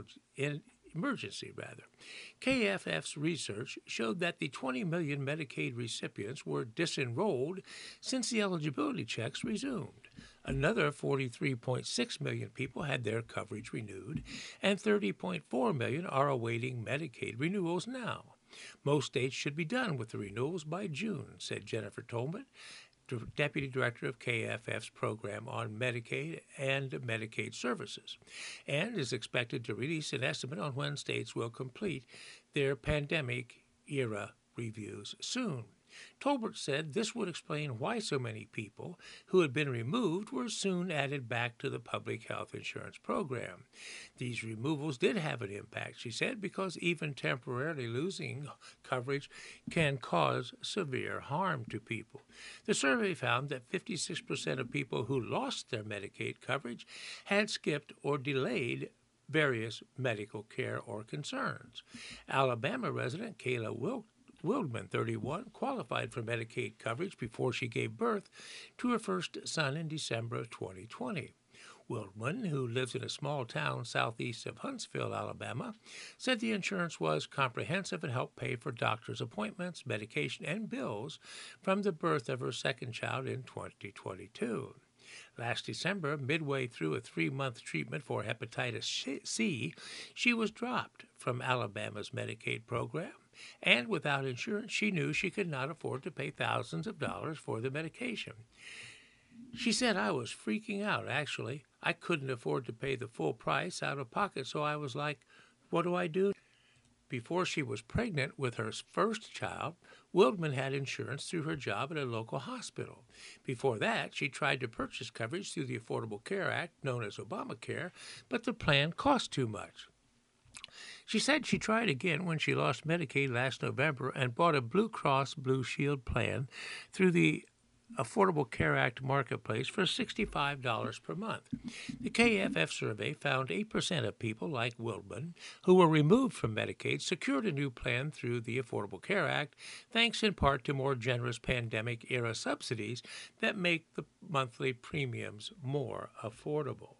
emergency. KFF's research showed that the 20 million Medicaid recipients were disenrolled since the eligibility checks resumed. Another 43.6 million people had their coverage renewed, and 30.4 million are awaiting Medicaid renewals now. Most states should be done with the renewals by June, said Jennifer Tolman, Deputy Director of KFF's program on Medicaid and Medicaid services, and is expected to release an estimate on when states will complete their pandemic-era reviews soon. Tolbert said this would explain why so many people who had been removed were soon added back to the public health insurance program. These removals did have an impact, she said, because even temporarily losing coverage can cause severe harm to people. The survey found that 56% of people who lost their Medicaid coverage had skipped or delayed various medical care or concerns. Alabama resident Kayla Wildman, 31, qualified for Medicaid coverage before she gave birth to her first son in December of 2020. Wildman, who lives in a small town southeast of Huntsville, Alabama, said the insurance was comprehensive and helped pay for doctor's appointments, medication, and bills from the birth of her second child in 2022. Last December, midway through a 3-month treatment for hepatitis C, she was dropped from Alabama's Medicaid program, and without insurance, she knew she could not afford to pay thousands of dollars for the medication. She said, "I was freaking out, actually. I couldn't afford to pay the full price out of pocket, so I was like, what do I do?" Before she was pregnant with her first child, Wildman had insurance through her job at a local hospital. Before that, she tried to purchase coverage through the Affordable Care Act, known as Obamacare, but the plan cost too much. She said she tried again when she lost Medicaid last November and bought a Blue Cross Blue Shield plan through the Affordable Care Act marketplace for $65 per month. The KFF survey found 8% of people like Wildman who were removed from Medicaid secured a new plan through the Affordable Care Act, thanks in part to more generous pandemic-era subsidies that make the monthly premiums more affordable.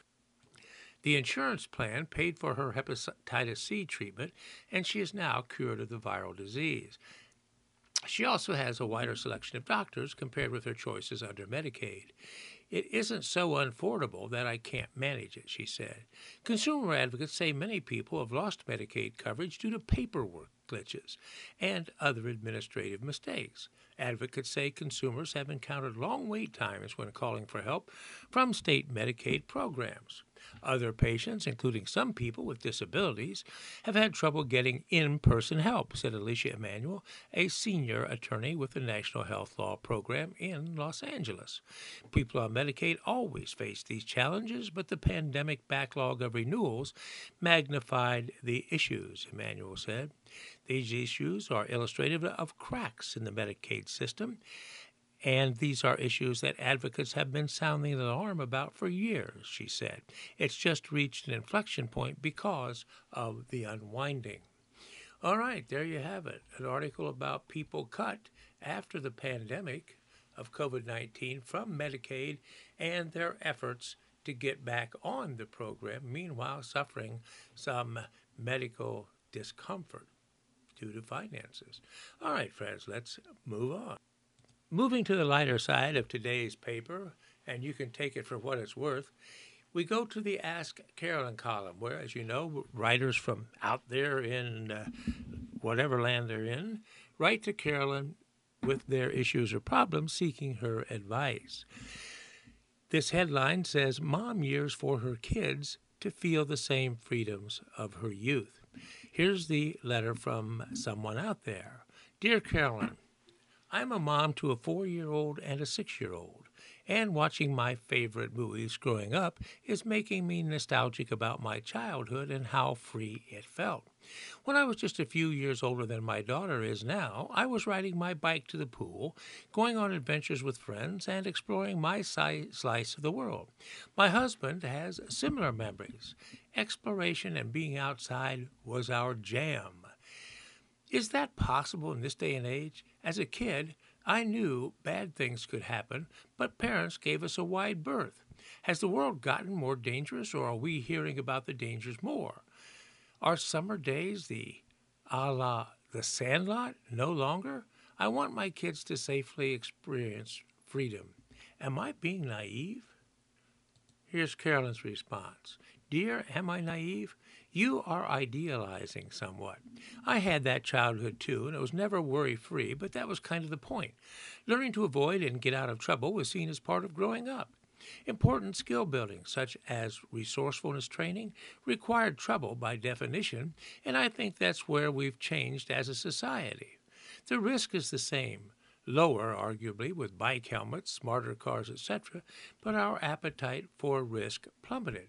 The insurance plan paid for her hepatitis C treatment, and she is now cured of the viral disease. She also has a wider selection of doctors compared with her choices under Medicaid. It isn't so unaffordable that I can't manage it, she said. Consumer advocates say many people have lost Medicaid coverage due to paperwork glitches and other administrative mistakes. Advocates say consumers have encountered long wait times when calling for help from state Medicaid programs. Other patients, including some people with disabilities, have had trouble getting in-person help, said Alicia Emanuel, a senior attorney with the National Health Law Program in Los Angeles. People on Medicaid always face these challenges, but the pandemic backlog of renewals magnified the issues, Emanuel said. These issues are illustrative of cracks in the Medicaid system, and these are issues that advocates have been sounding the alarm about for years, she said. It's just reached an inflection point because of the unwinding. All right, there you have it. An article about people cut after the pandemic of COVID-19 from Medicaid and their efforts to get back on the program, meanwhile suffering some medical discomfort due to finances. All right, friends, let's move on. Moving to the lighter side of today's paper, and you can take it for what it's worth, we go to the Ask Carolyn column, where, as you know, writers from out there in whatever land they're in write to Carolyn with their issues or problems, seeking her advice. This headline says, Mom years for her kids to feel the same freedoms of her youth. Here's the letter from someone out there. Dear Carolyn, I'm a mom to a 4-year-old and a 6-year-old, and watching my favorite movies growing up is making me nostalgic about my childhood and how free it felt. When I was just a few years older than my daughter is now, I was riding my bike to the pool, going on adventures with friends, and exploring my slice of the world. My husband has similar memories. Exploration and being outside was our jam. Is that possible in this day and age? As a kid, I knew bad things could happen, but parents gave us a wide berth. Has the world gotten more dangerous, or are we hearing about the dangers more? Are summer days a la the Sandlot no longer? I want my kids to safely experience freedom. Am I being naive? Here's Carolyn's response. Dear, am I naive? You are idealizing somewhat. I had that childhood too, and it was never worry-free, but that was kind of the point. Learning to avoid and get out of trouble was seen as part of growing up. Important skill building, such as resourcefulness training, required trouble by definition, and I think that's where we've changed as a society. The risk is the same. Lower, arguably, with bike helmets, smarter cars, etc., but our appetite for risk plummeted.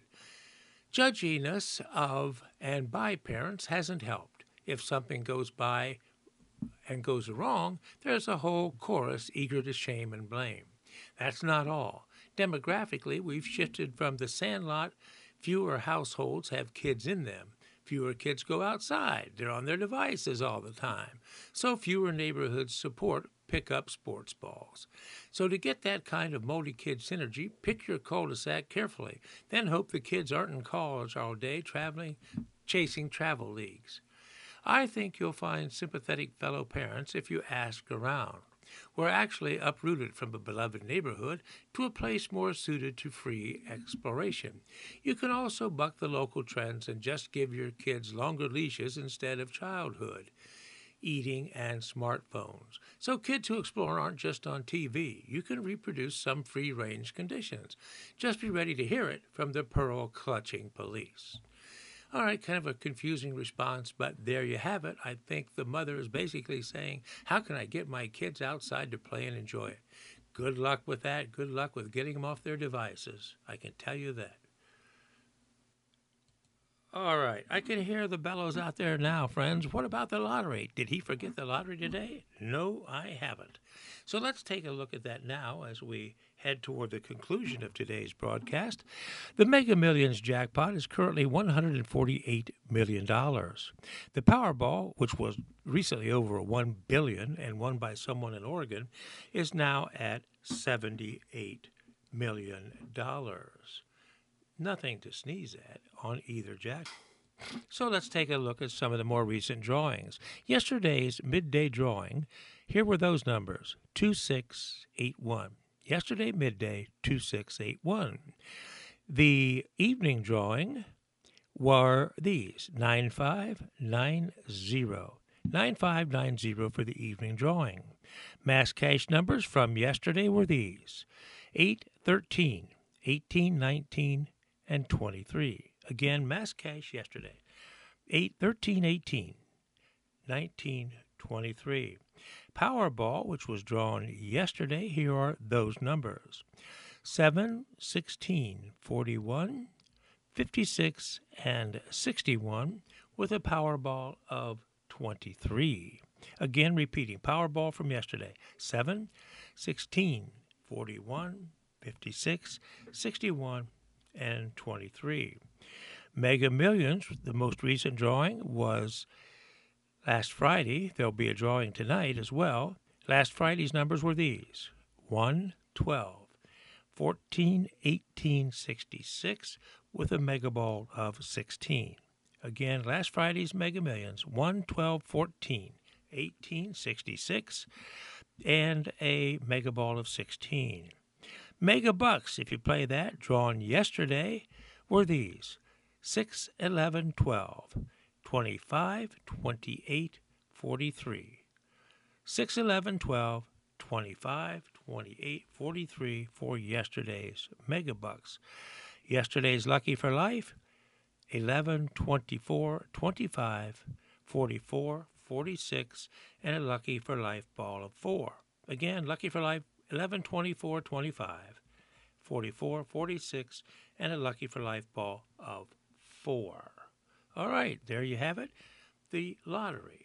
Judginess of and by parents hasn't helped. If something goes by and goes wrong, there's a whole chorus eager to shame and blame. That's not all. Demographically, we've shifted from the Sandlot. Fewer households have kids in them. Fewer kids go outside. They're on their devices all the time. So fewer neighborhoods support pick-up sports balls. So to get that kind of multi-kid synergy, pick your cul-de-sac carefully. Then hope the kids aren't in college all day chasing travel leagues. I think you'll find sympathetic fellow parents if you ask around. We're actually uprooted from a beloved neighborhood to a place more suited to free exploration. You can also buck the local trends and just give your kids longer leashes instead of childhood, eating, and smartphones. So kids who explore aren't just on TV. You can reproduce some free-range conditions. Just be ready to hear it from the pearl-clutching police. All right, kind of a confusing response, but there you have it. I think the mother is basically saying, how can I get my kids outside to play and enjoy it? Good luck with that. Good luck with getting them off their devices. I can tell you that. All right, I can hear the bellows out there now, friends. What about the lottery? Did he forget the lottery today? No, I haven't. So let's take a look at that now as we head toward the conclusion of today's broadcast. The Mega Millions jackpot is currently $148 million. The Powerball, which was recently over $1 billion and won by someone in Oregon, is now at $78 million. Nothing to sneeze at on either jackpot. So let's take a look at some of the more recent drawings. Yesterday's midday drawing, here were those numbers, 2681. Yesterday, midday, 2681. The evening drawing were these 9590. 9590 for the evening drawing. Mass cash numbers from yesterday were these 8, 13, 18, 19, and 23. Again, mass cash yesterday 8, 13, 18, 19, 23. Powerball, which was drawn yesterday, here are those numbers 7, 16, 41, 56, and 61, with a Powerball of 23. Again, repeating, Powerball from yesterday 7, 16, 41, 56, 61, and 23. Mega Millions, the most recent drawing, was last Friday. There'll be a drawing tonight as well. Last Friday's numbers were these 1, 12, 14, 18, 66, with a Mega Ball of 16. Again, last Friday's Mega Millions 1, 12, 14, 18, 66, and a Mega Ball of 16. Mega Bucks, if you play that, drawn yesterday, were these 6, 11, 12, 25, 28, 43. 6, 11, 12, 25, 28, 43 for yesterday's Mega Bucks. Yesterday's Lucky for Life 11, 24, 25, 44, 46, and a Lucky for Life ball of 4. Again, Lucky for Life 11, 24, 25, 44, 46, and a Lucky for Life ball of 4. All right, there you have it, the lottery.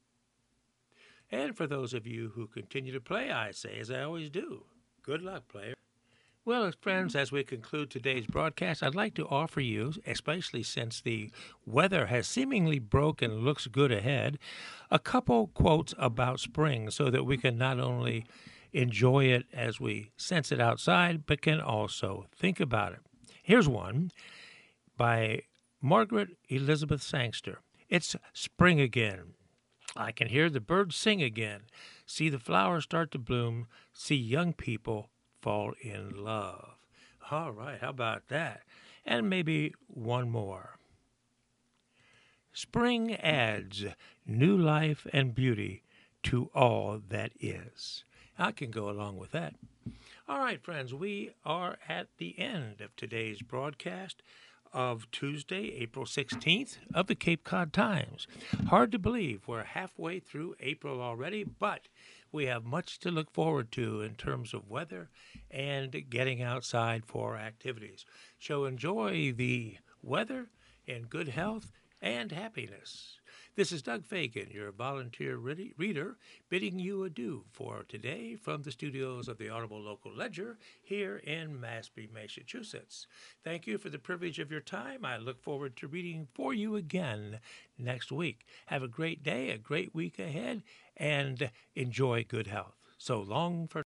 And for those of you who continue to play, I say, as I always do, good luck, player. Well, friends, as we conclude today's broadcast, I'd like to offer you, especially since the weather has seemingly broken and looks good ahead, a couple quotes about spring so that we can not only enjoy it as we sense it outside, but can also think about it. Here's one by Margaret Elizabeth Sangster. It's spring again. I can hear the birds sing again, see the flowers start to bloom, see young people fall in love. All right, how about that? And maybe one more. Spring adds new life and beauty to all that is. I can go along with that. All right, friends, we are at the end of today's broadcast of Tuesday, April 16th of the Cape Cod Times. Hard to believe we're halfway through April already, but we have much to look forward to in terms of weather and getting outside for activities. So enjoy the weather in good health and happiness. This is Doug Fagan, your volunteer reader, bidding you adieu for today from the studios of the Audible Local Ledger here in Mashpee, Massachusetts. Thank you for the privilege of your time. I look forward to reading for you again next week. Have a great day, a great week ahead, and enjoy good health. So long for